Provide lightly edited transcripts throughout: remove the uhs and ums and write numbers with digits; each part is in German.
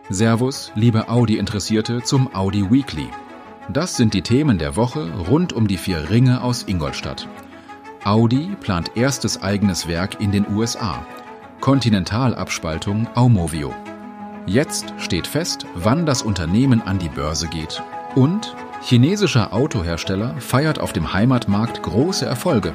Servus, liebe Audi-Interessierte zum Audi Weekly. Das sind die Themen der Woche rund um die 4 Ringe aus Ingolstadt. Audi plant erstes eigenes Werk in den USA. Continental-Abspaltung Aumovio. Jetzt steht fest, wann das Unternehmen an die Börse geht. Und chinesischer Autohersteller feiert auf dem Heimatmarkt große Erfolge.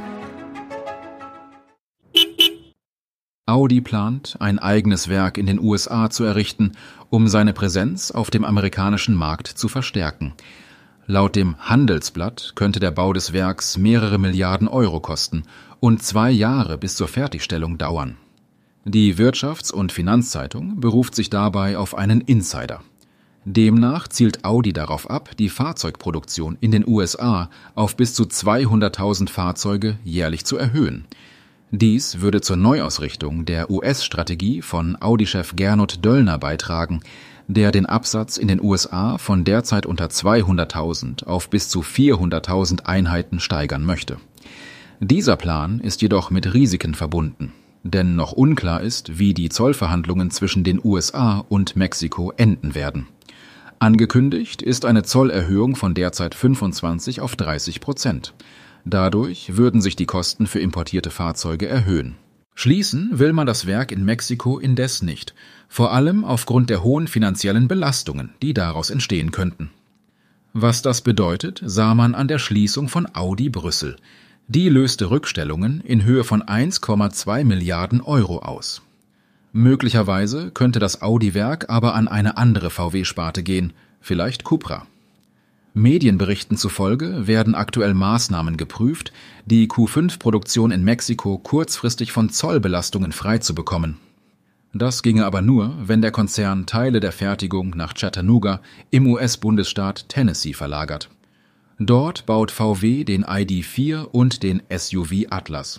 Audi plant, ein eigenes Werk in den USA zu errichten, um seine Präsenz auf dem amerikanischen Markt zu verstärken. Laut dem Handelsblatt könnte der Bau des Werks mehrere Milliarden Euro kosten und 2 Jahre bis zur Fertigstellung dauern. Die Wirtschafts- und Finanzzeitung beruft sich dabei auf einen Insider. Demnach zielt Audi darauf ab, die Fahrzeugproduktion in den USA auf bis zu 200.000 Fahrzeuge jährlich zu erhöhen. Dies würde zur Neuausrichtung der US-Strategie von Audi-Chef Gernot Döllner beitragen, der den Absatz in den USA von derzeit unter 200.000 auf bis zu 400.000 Einheiten steigern möchte. Dieser Plan ist jedoch mit Risiken verbunden, denn noch unklar ist, wie die Zollverhandlungen zwischen den USA und Mexiko enden werden. Angekündigt ist eine Zollerhöhung von derzeit 25% auf 30%. Dadurch würden sich die Kosten für importierte Fahrzeuge erhöhen. Schließen will man das Werk in Mexiko indes nicht, vor allem aufgrund der hohen finanziellen Belastungen, die daraus entstehen könnten. Was das bedeutet, sah man an der Schließung von Audi Brüssel. Die löste Rückstellungen in Höhe von 1,2 Milliarden Euro aus. Möglicherweise könnte das Audi-Werk aber an eine andere VW-Sparte gehen, vielleicht Cupra. Medienberichten zufolge werden aktuell Maßnahmen geprüft, die Q5-Produktion in Mexiko kurzfristig von Zollbelastungen freizubekommen. Das ginge aber nur, wenn der Konzern Teile der Fertigung nach Chattanooga im US-Bundesstaat Tennessee verlagert. Dort baut VW den ID.4 und den SUV Atlas.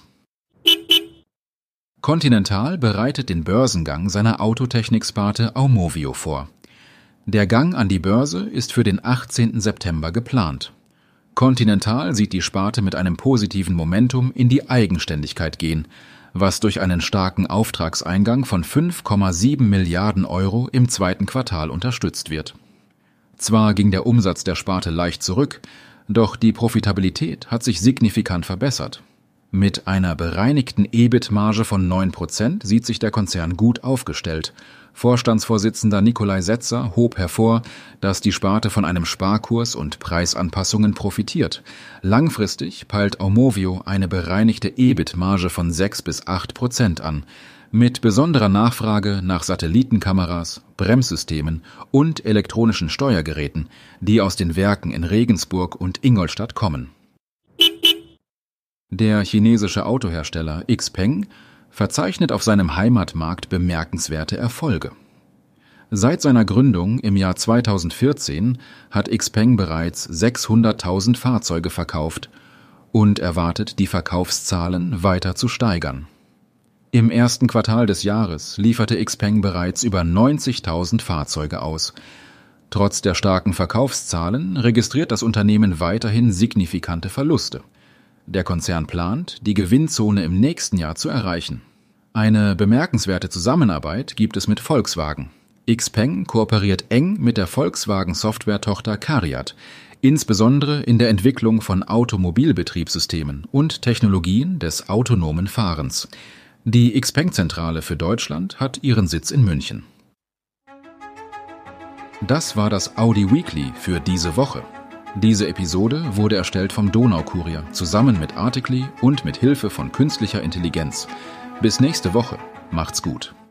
Continental bereitet den Börsengang seiner Autotechnik-Sparte Aumovio vor. Der Gang an die Börse ist für den 18. September geplant. Continental sieht die Sparte mit einem positiven Momentum in die Eigenständigkeit gehen, was durch einen starken Auftragseingang von 5,7 Milliarden Euro im 2. Quartal unterstützt wird. Zwar ging der Umsatz der Sparte leicht zurück, doch die Profitabilität hat sich signifikant verbessert. Mit einer bereinigten EBIT-Marge von 9% sieht sich der Konzern gut aufgestellt. Vorstandsvorsitzender Nikolai Setzer hob hervor, dass die Sparte von einem Sparkurs und Preisanpassungen profitiert. Langfristig peilt Aumovio eine bereinigte EBIT-Marge von 6-8% an, mit besonderer Nachfrage nach Satellitenkameras, Bremssystemen und elektronischen Steuergeräten, die aus den Werken in Regensburg und Ingolstadt kommen. Der chinesische Autohersteller XPeng verzeichnet auf seinem Heimatmarkt bemerkenswerte Erfolge. Seit seiner Gründung im Jahr 2014 hat XPeng bereits 600.000 Fahrzeuge verkauft und erwartet, die Verkaufszahlen weiter zu steigern. Im 1. Quartal des Jahres lieferte XPeng bereits über 90.000 Fahrzeuge aus. Trotz der starken Verkaufszahlen registriert das Unternehmen weiterhin signifikante Verluste. Der Konzern plant, die Gewinnzone im nächsten Jahr zu erreichen. Eine bemerkenswerte Zusammenarbeit gibt es mit Volkswagen. XPeng kooperiert eng mit der Volkswagen-Software-Tochter CARIAD, insbesondere in der Entwicklung von Automobilbetriebssystemen und Technologien des autonomen Fahrens. Die XPeng-Zentrale für Deutschland hat ihren Sitz in München. Das war das Audi Weekly für diese Woche. Diese Episode wurde erstellt vom Donaukurier zusammen mit Articly und mit Hilfe von künstlicher Intelligenz. Bis nächste Woche. Macht's gut.